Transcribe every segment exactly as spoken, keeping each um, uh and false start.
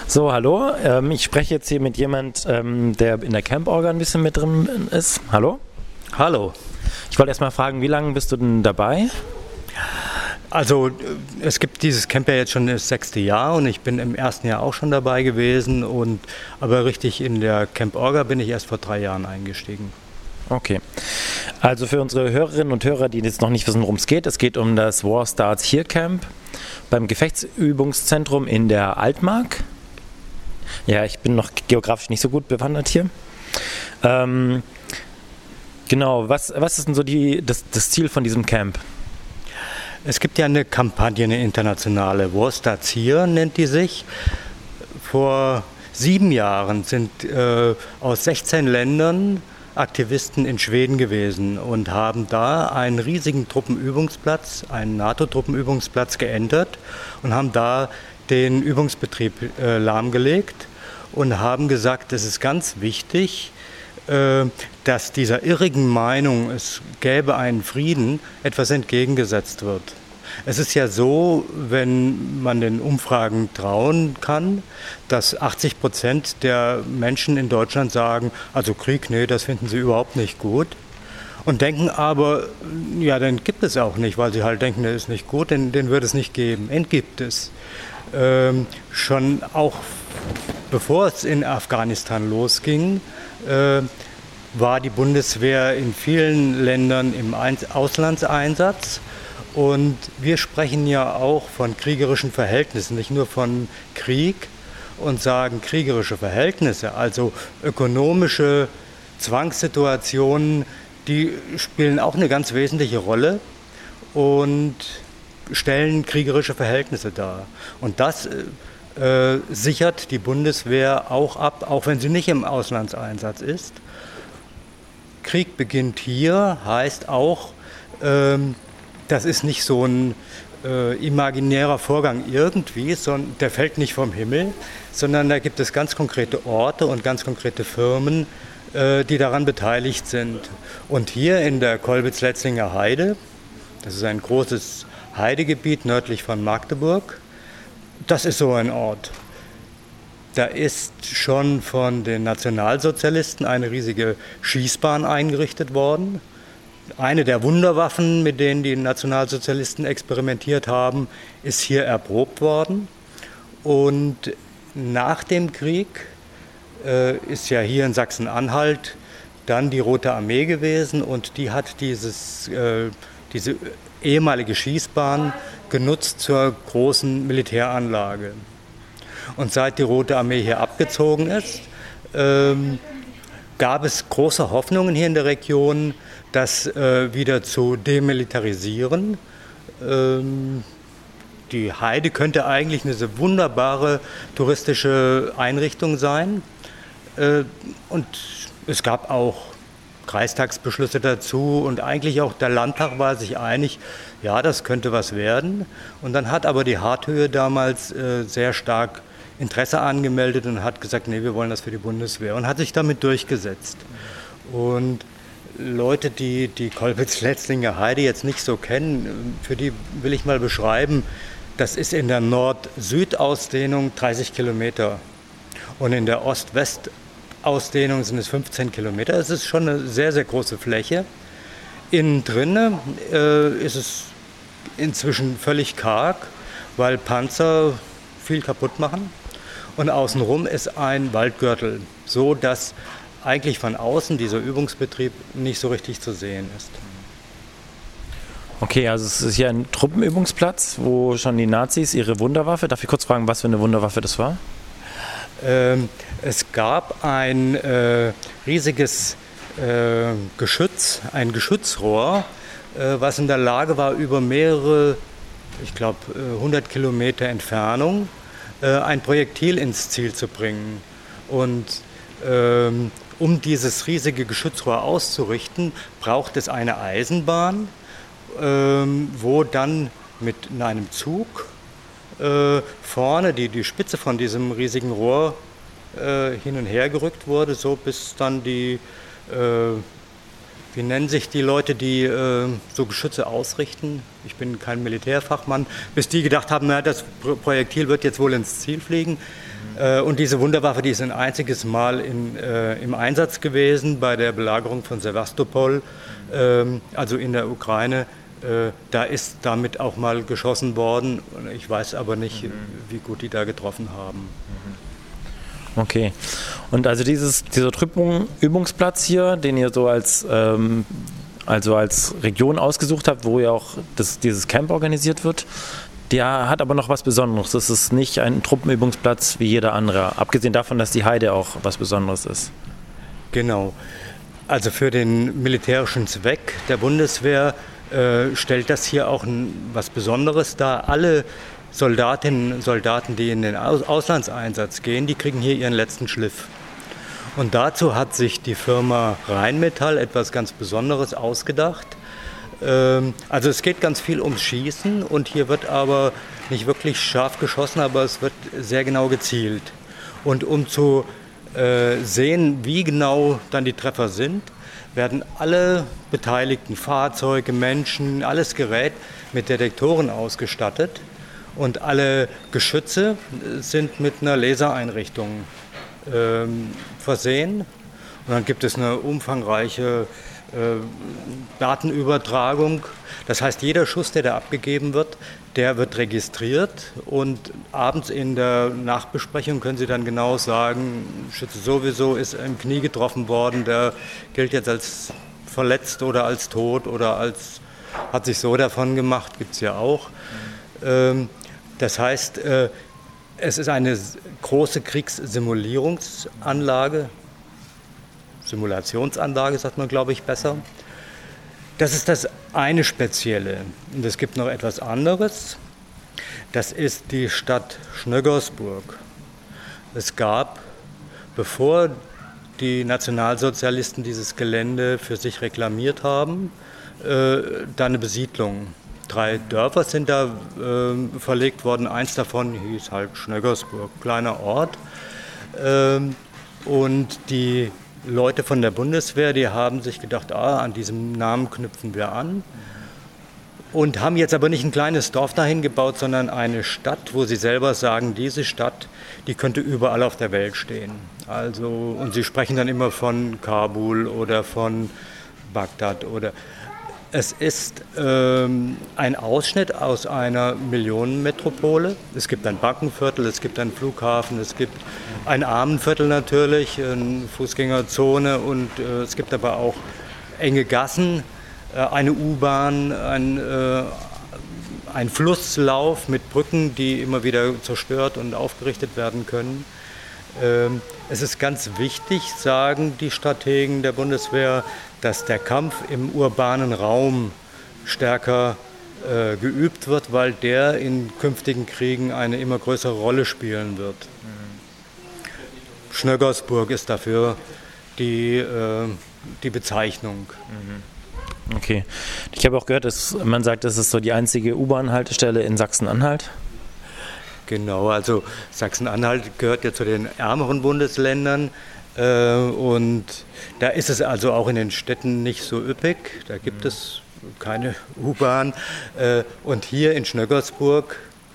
So, hallo. Ähm, ich spreche jetzt hier mit jemand, ähm, der in der Camp-Orga ein bisschen mit drin ist. Hallo? Hallo. Ich wollte erst mal fragen, wie lange bist du denn dabei? Also es gibt dieses Camp ja jetzt schon das sechste Jahr und ich bin im ersten Jahr auch schon dabei gewesen, und aber richtig in der Camp-Orga bin ich erst vor drei Jahren eingestiegen. Okay. Also für unsere Hörerinnen und Hörer, die jetzt noch nicht wissen, worum es geht, es geht um das War Starts Here Camp beim Gefechtsübungszentrum in der Altmark. Ja, ich bin noch geografisch nicht so gut bewandert hier. Ähm, genau, was, was ist denn so die, das, das Ziel von diesem Camp? Es gibt ja eine Kampagne, eine internationale, War Starts Here nennt die sich. Vor sieben Jahren sind äh, aus sechzehn Ländern Aktivisten in Schweden gewesen und haben da einen riesigen Truppenübungsplatz, einen NATO-Truppenübungsplatz geändert und haben da den Übungsbetrieb äh, lahmgelegt und haben gesagt, es ist ganz wichtig, äh, dass dieser irrigen Meinung, es gäbe einen Frieden, etwas entgegengesetzt wird. Es ist ja so, wenn man den Umfragen trauen kann, dass achtzig Prozent der Menschen in Deutschland sagen, also Krieg, nee, das finden sie überhaupt nicht gut. Und denken aber, ja, den gibt es auch nicht, weil sie halt denken, der ist nicht gut, den, den wird es nicht geben. Den gibt es. Ähm, schon auch bevor es in Afghanistan losging, äh, war die Bundeswehr in vielen Ländern im Auslandseinsatz. Und wir sprechen ja auch von kriegerischen Verhältnissen, nicht nur von Krieg, und sagen kriegerische Verhältnisse, also ökonomische Zwangssituationen, die spielen auch eine ganz wesentliche Rolle und stellen kriegerische Verhältnisse dar. Und das äh, sichert die Bundeswehr auch ab, auch wenn sie nicht im Auslandseinsatz ist. Krieg beginnt hier heißt auch, ähm, das ist nicht so ein äh, imaginärer Vorgang irgendwie, sondern der fällt nicht vom Himmel, sondern da gibt es ganz konkrete Orte und ganz konkrete Firmen, äh, die daran beteiligt sind. Und hier in der Kolbitz-Letzlinger Heide, das ist ein großes Heidegebiet nördlich von Magdeburg, das ist so ein Ort. Da ist schon von den Nationalsozialisten eine riesige Schießbahn eingerichtet worden. Eine der Wunderwaffen, mit denen die Nationalsozialisten experimentiert haben, ist hier erprobt worden. Und nach dem Krieg äh, ist ja hier in Sachsen-Anhalt dann die Rote Armee gewesen, und die hat dieses, äh, diese ehemalige Schießbahn genutzt zur großen Militäranlage. Und seit die Rote Armee hier abgezogen ist, ähm, gab es große Hoffnungen hier in der Region, das äh, wieder zu demilitarisieren. Ähm, die Heide könnte eigentlich eine so wunderbare touristische Einrichtung sein. Äh, und es gab auch Kreistagsbeschlüsse dazu, und eigentlich auch der Landtag war sich einig, ja, das könnte was werden. Und dann hat aber die Harthöhe damals äh, sehr stark Interesse angemeldet und hat gesagt, nee, wir wollen das für die Bundeswehr, und hat sich damit durchgesetzt. Und Leute, die die Kolbitz-Letzlinger Heide jetzt nicht so kennen, für die will ich mal beschreiben, das ist in der Nord-Süd-Ausdehnung dreißig Kilometer und in der Ost-West-Ausdehnung sind es fünfzehn Kilometer. Es ist schon eine sehr, sehr große Fläche. Innen drin äh, ist es inzwischen völlig karg, weil Panzer viel kaputt machen. Und außenrum ist ein Waldgürtel, so dass eigentlich von außen dieser Übungsbetrieb nicht so richtig zu sehen ist. Okay, also es ist hier ein Truppenübungsplatz, wo schon die Nazis ihre Wunderwaffe, darf ich kurz fragen, was für eine Wunderwaffe das war? Ähm, es gab ein äh, riesiges äh, Geschütz, ein Geschützrohr, äh, was in der Lage war, über mehrere, ich glaube, hundert Kilometer Entfernung äh, ein Projektil ins Ziel zu bringen. Und ähm, um dieses riesige Geschützrohr auszurichten, braucht es eine Eisenbahn, ähm, wo dann mit einem Zug äh, vorne die, die Spitze von diesem riesigen Rohr äh, hin und her gerückt wurde, so bis dann die, äh, Wie nennen sich die Leute, die äh, so Geschütze ausrichten? Ich bin kein Militärfachmann. Bis die gedacht haben, na, das Projektil wird jetzt wohl ins Ziel fliegen. Mhm. Äh, und diese Wunderwaffe, die ist ein einziges Mal in, äh, im Einsatz gewesen bei der Belagerung von Sewastopol, äh, also in der Ukraine. Äh, da ist damit auch mal geschossen worden. Ich weiß aber nicht, mhm. wie gut die da getroffen haben. Mhm. Okay. Und also dieses, dieser Truppenübungsplatz hier, den ihr so als, ähm, also als Region ausgesucht habt, wo ja auch das, dieses Camp organisiert wird, der hat aber noch was Besonderes. Das ist nicht ein Truppenübungsplatz wie jeder andere, abgesehen davon, dass die Heide auch was Besonderes ist. Genau. Also für den militärischen Zweck der Bundeswehr äh, stellt das hier auch ein, was Besonderes dar. Alle Soldatinnen und Soldaten, die in den Auslandseinsatz gehen, die kriegen hier ihren letzten Schliff. Und dazu hat sich die Firma Rheinmetall etwas ganz Besonderes ausgedacht. Also es geht ganz viel ums Schießen und hier wird aber nicht wirklich scharf geschossen, aber es wird sehr genau gezielt. Und um zu sehen, wie genau dann die Treffer sind, werden alle beteiligten Fahrzeuge, Menschen, alles Gerät mit Detektoren ausgestattet. Und alle Geschütze sind mit einer Lasereinrichtung ähm, versehen. Und dann gibt es eine umfangreiche äh, Datenübertragung. Das heißt, jeder Schuss, der da abgegeben wird, der wird registriert. Und abends in der Nachbesprechung können Sie dann genau sagen, Schütze sowieso ist im Knie getroffen worden, der gilt jetzt als verletzt oder als tot oder als hat sich so davon gemacht, gibt es ja auch. Ähm, Das heißt, es ist eine große Kriegssimulierungsanlage, Simulationsanlage sagt man, glaube ich, besser. Das ist das eine Spezielle. Und es gibt noch etwas anderes. Das ist die Stadt Schnöggersburg. Es gab, bevor die Nationalsozialisten dieses Gelände für sich reklamiert haben, da eine Besiedlung. Drei Dörfer sind da äh, verlegt worden. Eins davon hieß halt Schnöggersburg, kleiner Ort. Ähm, und die Leute von der Bundeswehr, die haben sich gedacht, ah, an diesem Namen knüpfen wir an. Und haben jetzt aber nicht ein kleines Dorf dahin gebaut, sondern eine Stadt, wo sie selber sagen, diese Stadt, die könnte überall auf der Welt stehen. Also, und sie sprechen dann immer von Kabul oder von Bagdad oder... Es ist ähm, ein Ausschnitt aus einer Millionenmetropole. Es gibt ein Bankenviertel, es gibt einen Flughafen, es gibt ein Armenviertel natürlich, eine Fußgängerzone und äh, es gibt aber auch enge Gassen, äh, eine U-Bahn, ein, äh, ein Flusslauf mit Brücken, die immer wieder zerstört und aufgerichtet werden können. Ähm, es ist ganz wichtig, sagen die Strategen der Bundeswehr, dass der Kampf im urbanen Raum stärker äh, geübt wird, weil der in künftigen Kriegen eine immer größere Rolle spielen wird. Mhm. Schnöggersburg ist dafür die, äh, die Bezeichnung. Mhm. Okay. Ich habe auch gehört, dass man sagt, das ist so die einzige U-Bahn-Haltestelle in Sachsen-Anhalt. Genau, also Sachsen-Anhalt gehört ja zu den ärmeren Bundesländern. Und da ist es also auch in den Städten nicht so üppig, da gibt es keine U-Bahn. Und hier in Schnöggersburg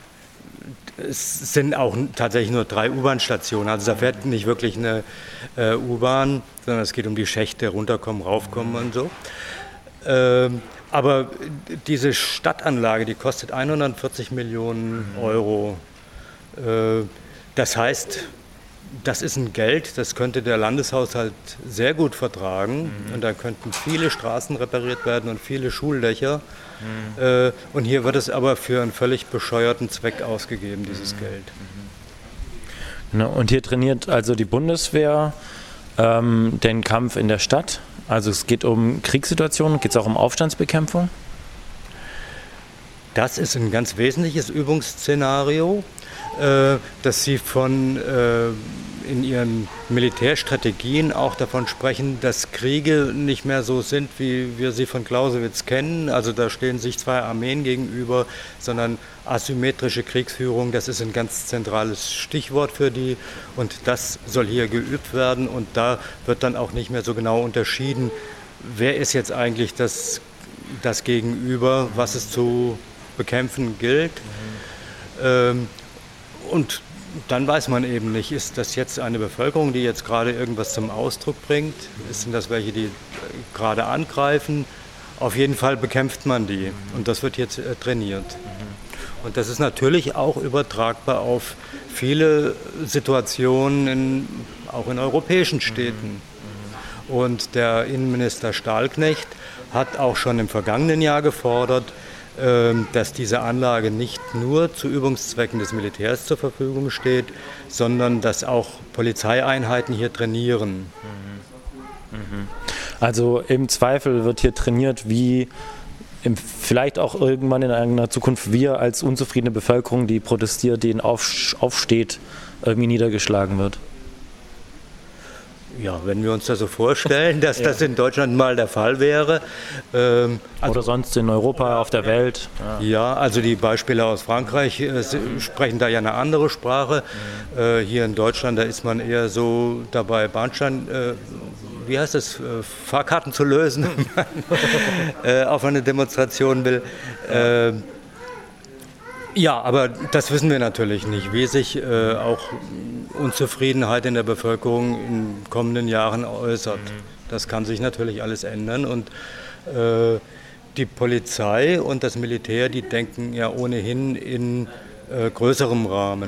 es sind auch tatsächlich nur drei U-Bahn-Stationen, also da fährt nicht wirklich eine U-Bahn, sondern es geht um die Schächte, runterkommen, raufkommen und so. Aber diese Stadtanlage, die kostet hundertvierzig Millionen Euro. Das heißt, das ist ein Geld, das könnte der Landeshaushalt sehr gut vertragen. Mhm. Und da könnten viele Straßen repariert werden und viele Schuldächer. Mhm. Äh, und hier wird es aber für einen völlig bescheuerten Zweck ausgegeben, dieses mhm. Geld. Genau, und hier trainiert also die Bundeswehr ähm, den Kampf in der Stadt. Also es geht um Kriegssituationen, geht es auch um Aufstandsbekämpfung? Das ist ein ganz wesentliches Übungsszenario, äh, dass Sie von, äh, in Ihren Militärstrategien auch davon sprechen, dass Kriege nicht mehr so sind, wie wir sie von Clausewitz kennen. Also da stehen sich zwei Armeen gegenüber, sondern asymmetrische Kriegsführung, das ist ein ganz zentrales Stichwort für die. Und das soll hier geübt werden und da wird dann auch nicht mehr so genau unterschieden, wer ist jetzt eigentlich das, das Gegenüber, was es zu bekämpfen gilt. Mhm. Ähm, und dann weiß man eben nicht, ist das jetzt eine Bevölkerung, die jetzt gerade irgendwas zum Ausdruck bringt? Sind das welche, die gerade angreifen? Auf jeden Fall bekämpft man die und das wird jetzt äh, trainiert. Und das ist natürlich auch übertragbar auf viele Situationen, in, auch in europäischen Städten. Und der Innenminister Stahlknecht hat auch schon im vergangenen Jahr gefordert, dass diese Anlage nicht nur zu Übungszwecken des Militärs zur Verfügung steht, sondern dass auch Polizeieinheiten hier trainieren. Also im Zweifel wird hier trainiert, wie im, vielleicht auch irgendwann in einer Zukunft wir als unzufriedene Bevölkerung, die protestiert, die auf, aufsteht, irgendwie niedergeschlagen wird. Ja, wenn wir uns das so vorstellen, dass ja. das in Deutschland mal der Fall wäre. Ähm, also Oder sonst in Europa, auf der ja. Welt. Ja. ja, also die Beispiele aus Frankreich äh, sprechen da ja eine andere Sprache. Mhm. Äh, hier in Deutschland, da ist man eher so dabei, Bahnstein, äh, wie heißt das, äh, Fahrkarten zu lösen, wenn man äh, auf eine Demonstration will. Äh, Ja, aber das wissen wir natürlich nicht, wie sich äh, auch Unzufriedenheit in der Bevölkerung in kommenden Jahren äußert. Das kann sich natürlich alles ändern und äh, die Polizei und das Militär, die denken ja ohnehin in äh, größerem Rahmen.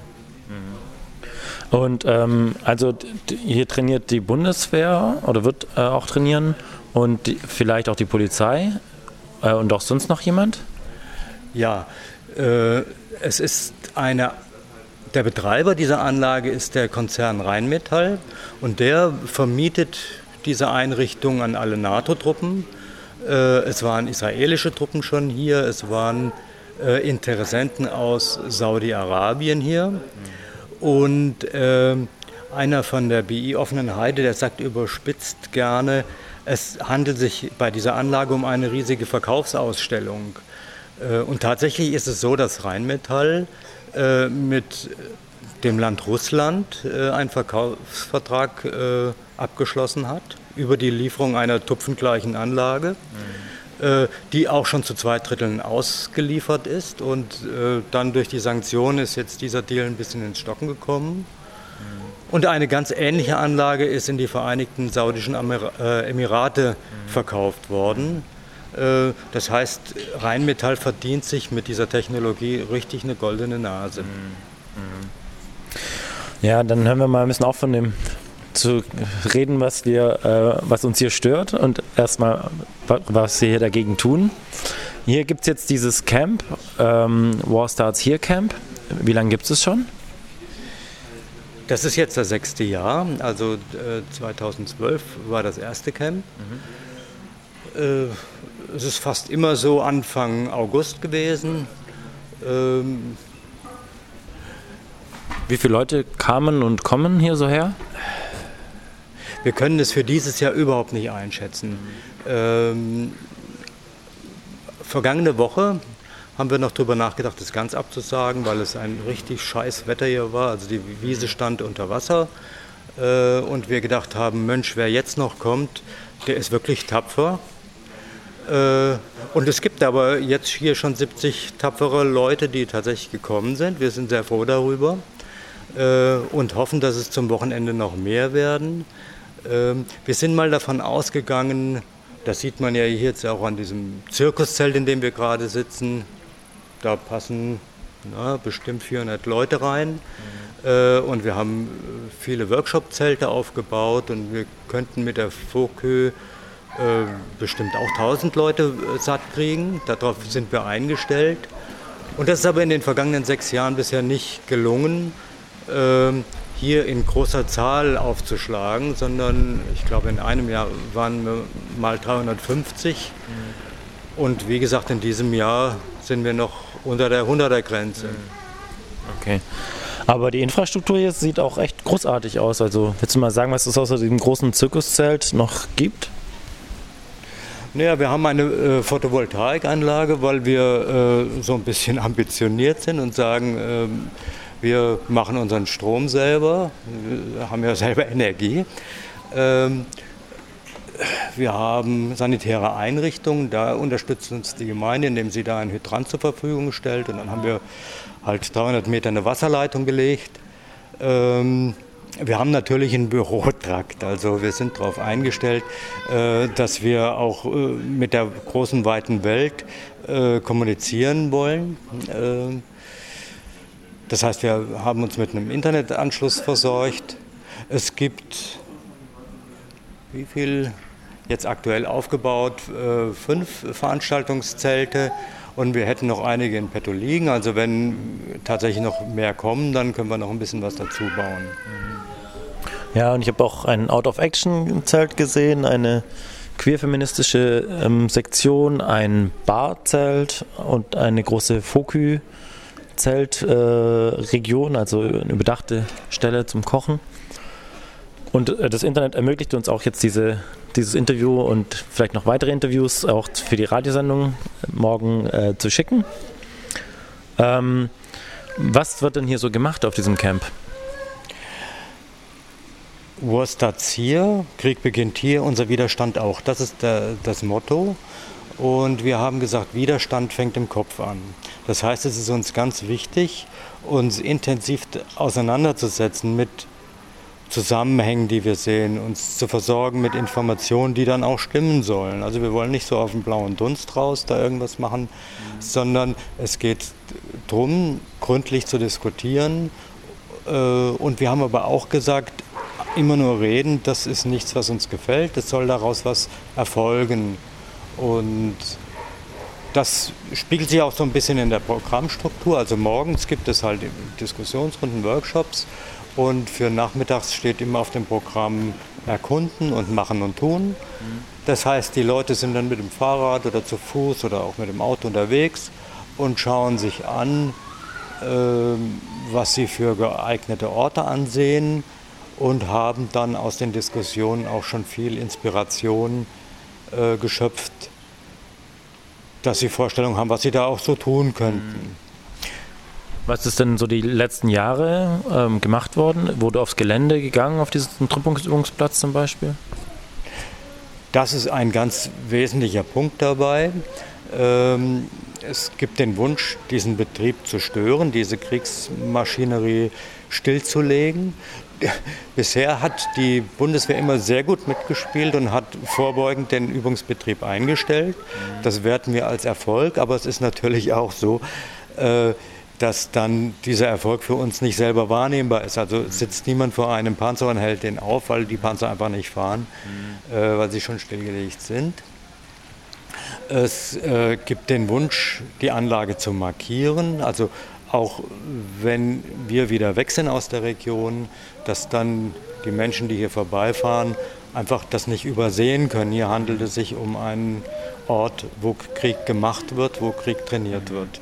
Und ähm, also hier trainiert die Bundeswehr oder wird äh, auch trainieren und die, vielleicht auch die Polizei äh, und auch sonst noch jemand? Ja. Es ist eine, der Betreiber dieser Anlage ist der Konzern Rheinmetall und der vermietet diese Einrichtung an alle NATO-Truppen. Es waren israelische Truppen schon hier, es waren Interessenten aus Saudi-Arabien hier und einer von der B I Offenen Heide, der sagt überspitzt gerne, es handelt sich bei dieser Anlage um eine riesige Verkaufsausstellung. Und tatsächlich ist es so, dass Rheinmetall äh, mit dem Land Russland äh, einen Verkaufsvertrag äh, abgeschlossen hat über die Lieferung einer tupfengleichen Anlage, mhm. äh, die auch schon zu zwei Dritteln ausgeliefert ist. Und äh, dann durch die Sanktionen ist jetzt dieser Deal ein bisschen ins Stocken gekommen. Mhm. Und eine ganz ähnliche Anlage ist in die Vereinigten Saudischen Emir- äh, Emirate mhm. verkauft worden. Das heißt, Rheinmetall verdient sich mit dieser Technologie richtig eine goldene Nase. Ja, dann hören wir mal ein bisschen auf von dem zu reden, was wir, äh, was uns hier stört und erstmal, was wir hier dagegen tun. Hier gibt es jetzt dieses Camp, ähm, War Starts Here Camp. Wie lange gibt es es schon? Das ist jetzt das sechste Jahr, also äh, zweitausendzwölf war das erste Camp. Mhm. Äh, Es ist fast immer so Anfang August gewesen. Ähm Wie viele Leute kamen und kommen hier so her? Wir können es für dieses Jahr überhaupt nicht einschätzen. Ähm Vergangene Woche haben wir noch darüber nachgedacht, das ganz abzusagen, weil es ein richtig scheiß Wetter hier war. Also die Wiese stand unter Wasser. Äh, und wir gedacht haben, Mensch, wer jetzt noch kommt, der ist wirklich tapfer. Und es gibt aber jetzt hier schon siebzig tapfere Leute, die tatsächlich gekommen sind. Wir sind sehr froh darüber und hoffen, dass es zum Wochenende noch mehr werden. Wir sind mal davon ausgegangen, das sieht man ja hier jetzt auch an diesem Zirkuszelt, in dem wir gerade sitzen, da passen na, bestimmt vierhundert Leute rein. Mhm. Und wir haben viele Workshop-Zelte aufgebaut und wir könnten mit der Fokö Äh, bestimmt auch tausend Leute äh, satt kriegen. Darauf sind wir eingestellt. Und das ist aber in den vergangenen sechs Jahren bisher nicht gelungen, äh, hier in großer Zahl aufzuschlagen, sondern ich glaube, in einem Jahr waren wir mal dreihundertfünfzig. Mhm. Und wie gesagt, in diesem Jahr sind wir noch unter der hunderter-Grenze. Mhm. Okay. Aber die Infrastruktur hier sieht auch echt großartig aus. Also willst du mal sagen, was es außer dem großen Zirkuszelt noch gibt? Naja, wir haben eine äh, Photovoltaikanlage, weil wir äh, so ein bisschen ambitioniert sind und sagen, äh, wir machen unseren Strom selber, wir haben ja selber Energie. Ähm, wir haben sanitäre Einrichtungen, da unterstützt uns die Gemeinde, indem sie da einen Hydrant zur Verfügung stellt. Und dann haben wir halt dreihundert Meter eine Wasserleitung gelegt. Ähm, wir haben natürlich einen Bürotrakt, also wir sind darauf eingestellt, äh, dass wir auch äh, mit der großen, weiten Welt äh, kommunizieren wollen. Äh, das heißt, wir haben uns mit einem Internetanschluss versorgt. Es gibt, wie viel jetzt aktuell aufgebaut, äh, fünf Veranstaltungszelte. Und wir hätten noch einige in petto liegen. Also wenn tatsächlich noch mehr kommen, dann können wir noch ein bisschen was dazu bauen. Ja, und ich habe auch ein Out-of-Action-Zelt gesehen, eine queerfeministische ähm, Sektion, ein Barzelt und eine große Fokü-Zeltregion, äh, also eine überdachte Stelle zum Kochen. Und äh, das Internet ermöglicht uns auch jetzt diese dieses Interview und vielleicht noch weitere Interviews auch für die Radiosendung morgen äh, zu schicken. Ähm, was wird denn hier so gemacht auf diesem Camp? War starts hier, Krieg beginnt hier, unser Widerstand auch. Das ist der, das Motto. Und wir haben gesagt, Widerstand fängt im Kopf an. Das heißt, es ist uns ganz wichtig, uns intensiv auseinanderzusetzen mit Zusammenhängen, die wir sehen, uns zu versorgen mit Informationen, die dann auch stimmen sollen. Also wir wollen nicht so auf den blauen Dunst raus da irgendwas machen, mhm. sondern es geht darum, gründlich zu diskutieren. Und wir haben aber auch gesagt, immer nur reden, das ist nichts, was uns gefällt, es soll daraus was erfolgen. Und das spiegelt sich auch so ein bisschen in der Programmstruktur. Also morgens gibt es halt Diskussionsrunden, Workshops. Und für nachmittags steht immer auf dem Programm Erkunden und Machen und Tun. Das heißt, die Leute sind dann mit dem Fahrrad oder zu Fuß oder auch mit dem Auto unterwegs und schauen sich an, äh, was sie für geeignete Orte ansehen und haben dann aus den Diskussionen auch schon viel Inspiration äh, geschöpft, dass sie Vorstellungen haben, was sie da auch so tun könnten. Was ist denn so die letzten Jahre ähm, gemacht worden? Wurde aufs Gelände gegangen, auf diesen Truppungsübungsplatz zum Beispiel? Das ist ein ganz wesentlicher Punkt dabei. Ähm, es gibt den Wunsch, diesen Betrieb zu stören, diese Kriegsmaschinerie stillzulegen. Bisher hat die Bundeswehr immer sehr gut mitgespielt und hat vorbeugend den Übungsbetrieb eingestellt. Das werten wir als Erfolg, aber es ist natürlich auch so, äh, dass dann dieser Erfolg für uns nicht selber wahrnehmbar ist. Also sitzt niemand vor einem Panzer und hält den auf, weil die Panzer einfach nicht fahren, mhm. äh, weil sie schon stillgelegt sind. Es äh, gibt den Wunsch, die Anlage zu markieren, also auch wenn wir wieder weg sind aus der Region, dass dann die Menschen, die hier vorbeifahren, einfach das nicht übersehen können. Hier handelt es sich um einen Ort, wo Krieg gemacht wird, wo Krieg trainiert wird.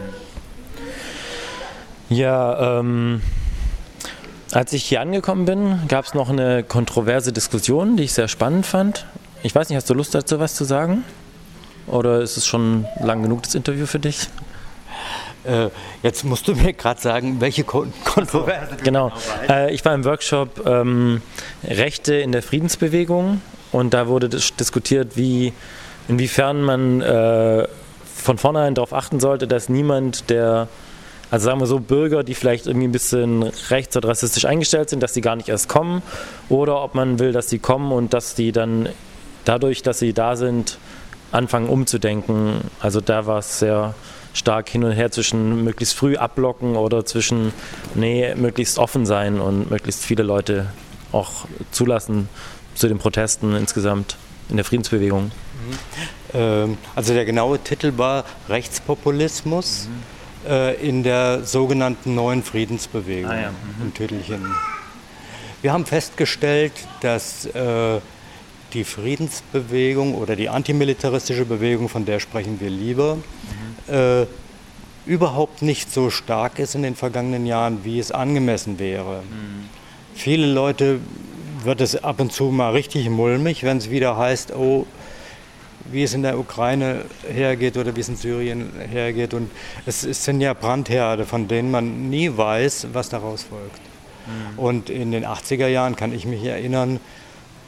Ja, ähm, als ich hier angekommen bin, gab es noch eine kontroverse Diskussion, die ich sehr spannend fand. Ich weiß nicht, hast du Lust dazu was zu sagen? Oder ist es schon lang genug, das Interview für dich? Äh, jetzt musst du mir gerade sagen, welche Kon- Kontroverse. Genau, äh, ich war im Workshop ähm, Rechte in der Friedensbewegung und da wurde dis- diskutiert, wie, inwiefern man äh, von vornherein darauf achten sollte, dass niemand, der Also sagen wir so, Bürger, die vielleicht irgendwie ein bisschen rechts- oder rassistisch eingestellt sind, dass die gar nicht erst kommen, oder ob man will, dass sie kommen und dass die dann dadurch, dass sie da sind, anfangen umzudenken. Also da war es sehr stark hin und her zwischen möglichst früh abblocken oder zwischen, nee, möglichst offen sein und möglichst viele Leute auch zulassen zu den Protesten insgesamt in der Friedensbewegung. Mhm. Ähm, also der genaue Titel war Rechtspopulismus. Mhm. in der sogenannten neuen Friedensbewegung, ah, ja. mhm. im Tüdelchen. Wir haben festgestellt, dass äh, die Friedensbewegung oder die antimilitaristische Bewegung, von der sprechen wir lieber, mhm. äh, überhaupt nicht so stark ist in den vergangenen Jahren, wie es angemessen wäre. Mhm. Viele Leute wird es ab und zu mal richtig mulmig, wenn es wieder heißt, oh, wie es in der Ukraine hergeht oder wie es in Syrien hergeht. Und es, es sind ja Brandherde, von denen man nie weiß, was daraus folgt. Mhm. Und in den achtziger Jahren kann ich mich erinnern,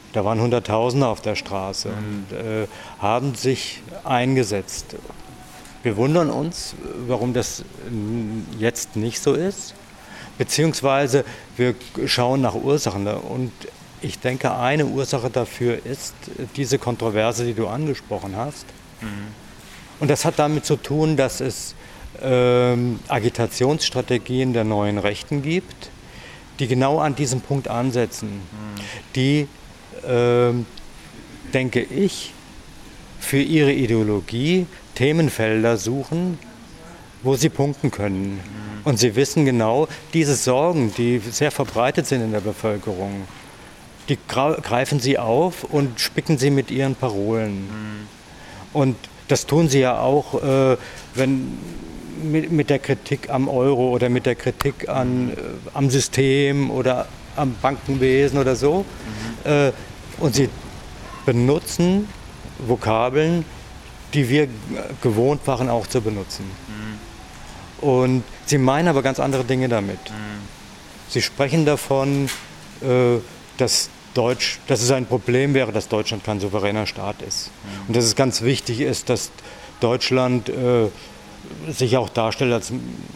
Da waren Hunderttausende auf der Straße und äh, haben sich eingesetzt. Wir wundern uns, warum das jetzt nicht so ist, beziehungsweise wir schauen nach Ursachen. Und ich denke, eine Ursache dafür ist diese Kontroverse, die du angesprochen hast. Mhm. Und das hat damit zu tun, dass es ähm, Agitationsstrategien der neuen Rechten gibt, die genau an diesem Punkt ansetzen, mhm. die, ähm, denke ich, für ihre Ideologie Themenfelder suchen, wo sie punkten können. Mhm. Und sie wissen genau, diese Sorgen, die sehr verbreitet sind in der Bevölkerung, die greifen sie auf und spicken sie mit ihren Parolen. Mhm. Und das tun sie ja auch, äh, wenn mit, mit der Kritik am Euro oder mit der Kritik an, äh, am System oder am Bankenwesen oder so. Mhm. Äh, und sie benutzen Vokabeln, die wir gewohnt waren auch zu benutzen. Mhm. Und sie meinen aber ganz andere Dinge damit. Mhm. Sie sprechen davon, äh, dass, Deutsch, dass es ein Problem wäre, dass Deutschland kein souveräner Staat ist. Mhm. Und dass es ganz wichtig ist, dass Deutschland äh, sich auch darstellt als...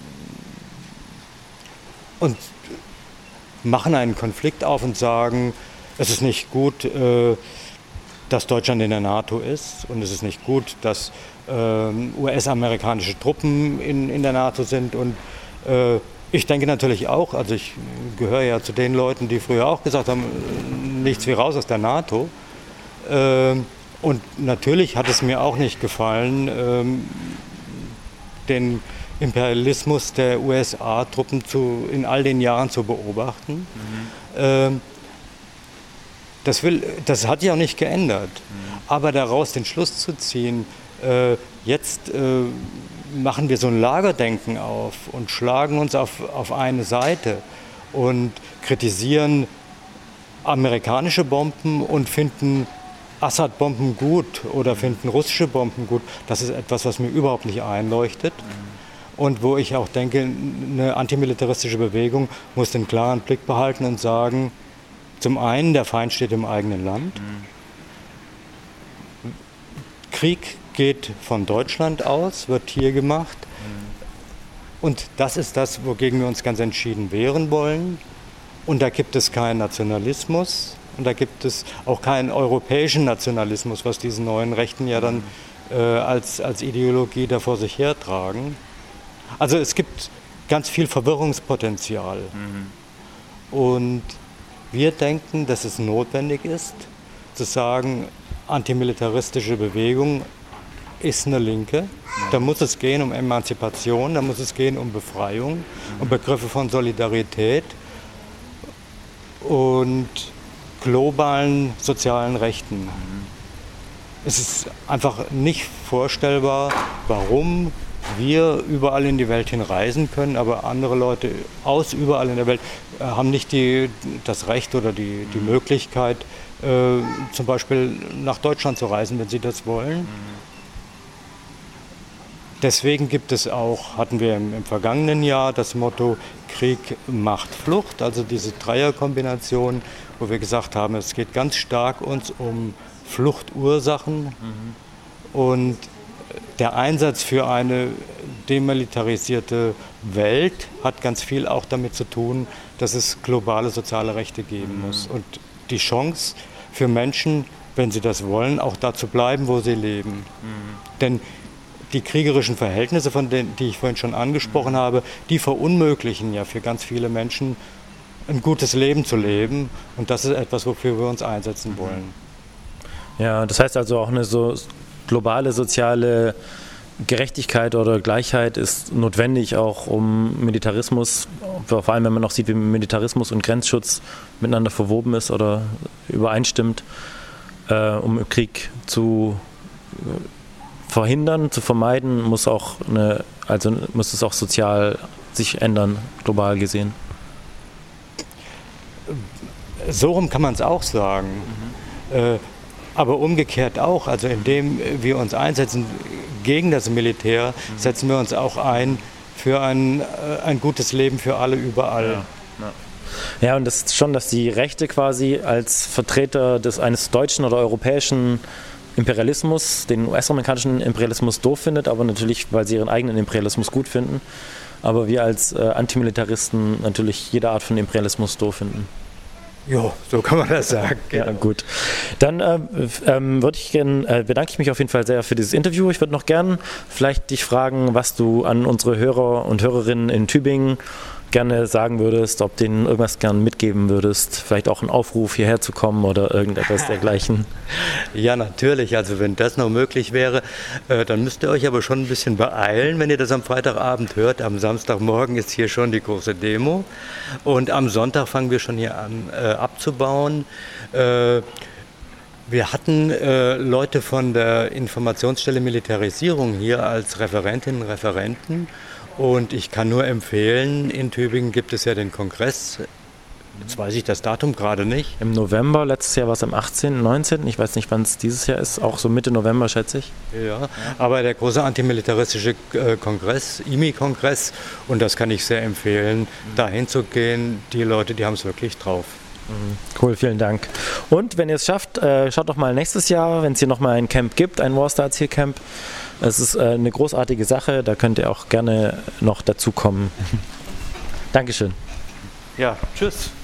und machen einen Konflikt auf und sagen, es ist nicht gut, äh, dass Deutschland in der NATO ist und es ist nicht gut, dass äh, U S-amerikanische Truppen in, in der NATO sind. Und äh, ich denke natürlich auch, also ich gehöre ja zu den Leuten, die früher auch gesagt haben, nichts wie raus aus der NATO. Äh, und natürlich hat es mir auch nicht gefallen, äh, den Imperialismus der U S A-Truppen zu, in all den Jahren zu beobachten. Mhm. Äh, Das, will, das hat sich auch nicht geändert. Mhm. Aber daraus den Schluss zu ziehen, äh, jetzt äh, machen wir so ein Lagerdenken auf und schlagen uns auf, auf eine Seite und kritisieren amerikanische Bomben und finden Assad-Bomben gut oder finden russische Bomben gut, das ist etwas, was mir überhaupt nicht einleuchtet. Mhm. Und wo ich auch denke, eine antimilitaristische Bewegung muss den klaren Blick behalten und sagen, zum einen, der Feind steht im eigenen Land. Mhm. Krieg geht von Deutschland aus, wird hier gemacht. Mhm. Und das ist das, wogegen wir uns ganz entschieden wehren wollen. Und da gibt es keinen Nationalismus. Und da gibt es auch keinen europäischen Nationalismus, was diese neuen Rechten ja dann äh, als, als Ideologie da vor sich hertragen. Also es gibt ganz viel Verwirrungspotenzial. Mhm. Und wir denken, dass es notwendig ist, zu sagen, antimilitaristische Bewegung ist eine Linke. Da muss es gehen um Emanzipation, da muss es gehen um Befreiung, um Begriffe von Solidarität und globalen sozialen Rechten. Es ist einfach nicht vorstellbar, warum wir überall in die Welt hin reisen können, aber andere Leute aus überall in der Welt äh, haben nicht die, das Recht oder die, die Möglichkeit, äh, zum Beispiel nach Deutschland zu reisen, wenn sie das wollen. Mhm. Deswegen gibt es auch, hatten wir im, im vergangenen Jahr das Motto Krieg macht Flucht, also diese Dreierkombination, wo wir gesagt haben, es geht ganz stark uns um Fluchtursachen. Mhm. Und der Einsatz für eine demilitarisierte Welt hat ganz viel auch damit zu tun, dass es globale soziale Rechte geben mhm. muss. Und die Chance für Menschen, wenn sie das wollen, auch da zu bleiben, wo sie leben. Mhm. Denn die kriegerischen Verhältnisse, von denen, die ich vorhin schon angesprochen mhm. habe, die verunmöglichen ja für ganz viele Menschen, ein gutes Leben zu leben. Und das ist etwas, wofür wir uns einsetzen wollen. Ja, das heißt also auch eine so globale soziale Gerechtigkeit oder Gleichheit ist notwendig, auch um Militarismus, vor allem wenn man noch sieht, wie Militarismus und Grenzschutz miteinander verwoben ist oder übereinstimmt, äh, um Krieg zu verhindern, zu vermeiden, muss auch eine, also muss es auch sozial sich ändern, global gesehen. So rum kann man es auch sagen. Mhm. Äh, Aber umgekehrt auch, also indem wir uns einsetzen gegen das Militär, mhm. setzen wir uns auch ein für ein, ein gutes Leben für alle überall. Ja, ja. Ja, und das ist schon, dass die Rechte quasi als Vertreter des eines deutschen oder europäischen Imperialismus, den U S-amerikanischen Imperialismus doof findet, aber natürlich, weil sie ihren eigenen Imperialismus gut finden. Aber wir als äh, Antimilitaristen natürlich jede Art von Imperialismus doof finden. Ja, so kann man das sagen. Ja, gut. Dann äh, ähm, würde ich gern, äh, bedanke ich mich auf jeden Fall sehr für dieses Interview. Ich würde noch gern vielleicht dich fragen, was du an unsere Hörer und Hörerinnen in Tübingen gerne sagen würdest, ob denen irgendwas gern mitgeben würdest, vielleicht auch einen Aufruf hierher zu kommen oder irgendetwas dergleichen. Ja, natürlich. Also wenn das noch möglich wäre, äh, dann müsst ihr euch aber schon ein bisschen beeilen, wenn ihr das am Freitagabend hört. Am Samstagmorgen ist hier schon die große Demo und am Sonntag fangen wir schon hier an äh, abzubauen. Äh, Wir hatten äh, Leute von der Informationsstelle Militarisierung hier als Referentinnen und Referenten und ich kann nur empfehlen, in Tübingen gibt es ja den Kongress, jetzt weiß ich das Datum gerade nicht. Im November, letztes Jahr war es am achtzehnten, neunzehnten, ich weiß nicht, wann es dieses Jahr ist, auch so Mitte November, schätze ich. Ja, aber der große antimilitaristische äh, Kongress, I M I-Kongress, und das kann ich sehr empfehlen, dahin zu gehen, die Leute, die haben es wirklich drauf. Cool, vielen Dank. Und wenn ihr es schafft, äh, schaut doch mal nächstes Jahr, wenn es hier nochmal ein Camp gibt, ein Warstars hier Camp. Es ist äh, eine großartige Sache, da könnt ihr auch gerne noch dazu kommen. Dankeschön. Ja, tschüss.